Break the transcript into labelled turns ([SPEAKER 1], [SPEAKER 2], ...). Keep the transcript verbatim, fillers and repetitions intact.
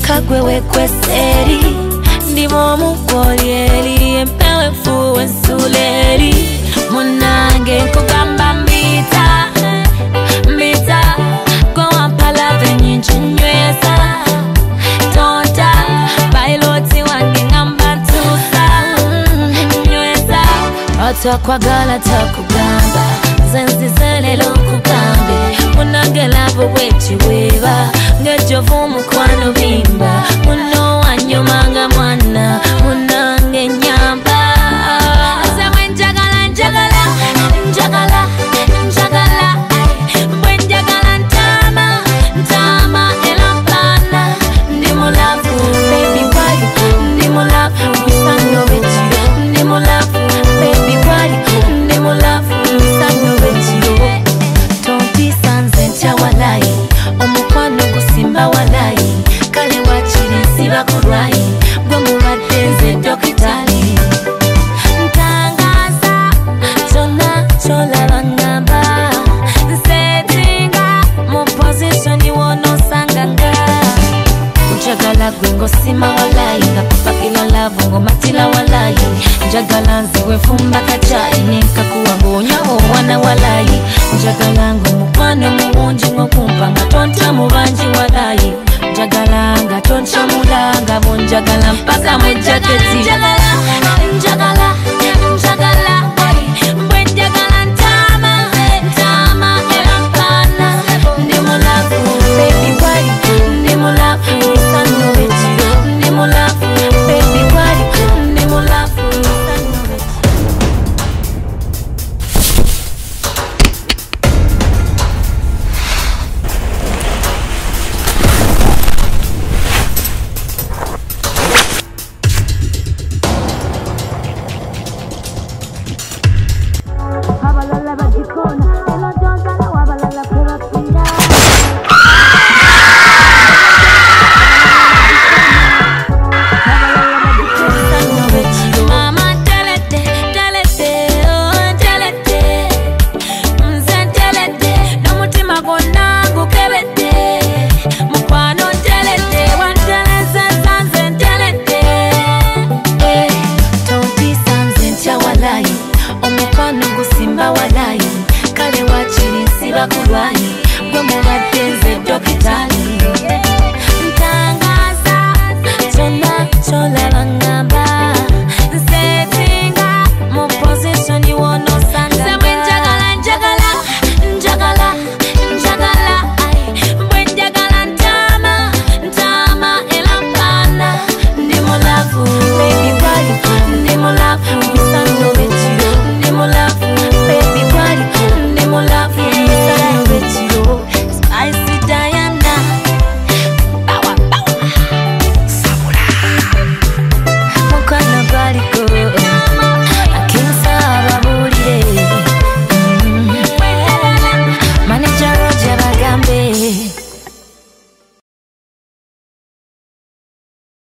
[SPEAKER 1] kagwe wekweseri ndimo mukolyeri empewe fuwe nsuleri munange nkugamba mbita mbita kwa wampala venyinchi nyweza tonta bailoti wange ngamba tusa nyweza atakwagala takugamba zenzizele lokugambe munange lavo wechiweba ngejovu mukwano bimba muno wanyumanga mwana munange nyamba asemwe njagala njagala njagala njagala mbwe njagala ntama ntama elampana ndi mulafu baby why ndi mulafu sanyo bechiro ndi mulafu baby why ndi mulafu sanyo bechiro tonti sanze nchawalai omukwano gusimba walai kale wachiri nsiba kulwai gwe mubadenze dokitali ntangaza chona chola bangamba nsetinga mu position wono sanganga njagala gwe ngosima walai nga papakila lavu ngomatila walai njagala nziwe fumba kachai nenkakuwa ngonyawo wana walai njagala ngomukwano muwunji ngokumpa nga tonta mubanji walai njagala nga toncha mulanga bonjagala mpaka mu jaketi njagala njagala